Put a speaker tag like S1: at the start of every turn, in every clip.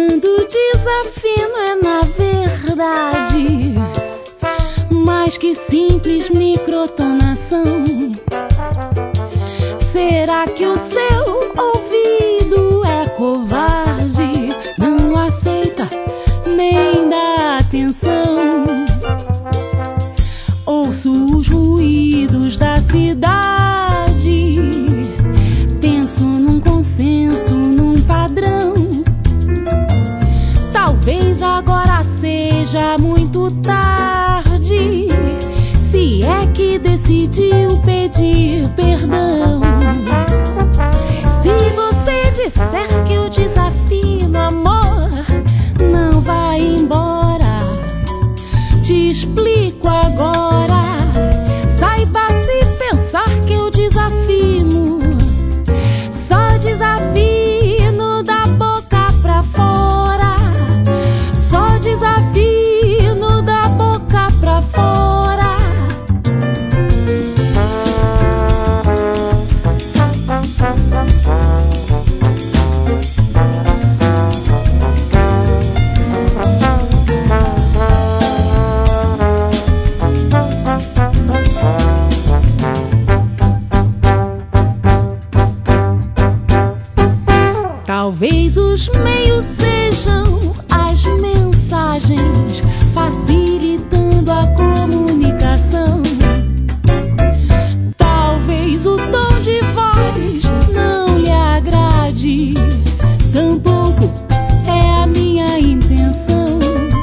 S1: Quando desafino é na verdade mais que simples microtonação. Será que o seu ouvido é covarde? Não aceita nem dá atenção. Ouço os ruídos da cidade, penso num consenso, num padrão. Talvez agora seja muito tarde, se é que decidiu pedir perdão. Se você disser que o desafio, amor, não vai embora, te explico agora. Saiba se pensar que eu desafino, só desafino da boca pra fora, só desafino da boca pra fora. Talvez os meios sejam as mensagens, facilitando a comunicação. Talvez o tom de voz não lhe agrade, tampouco é a minha intenção.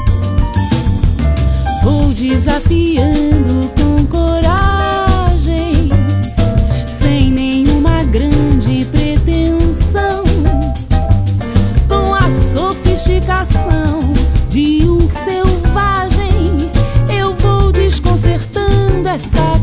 S1: Vou desafiando com coragem, sem nenhuma grande pretensão, sofisticação de um selvagem. Eu vou desconcertando essa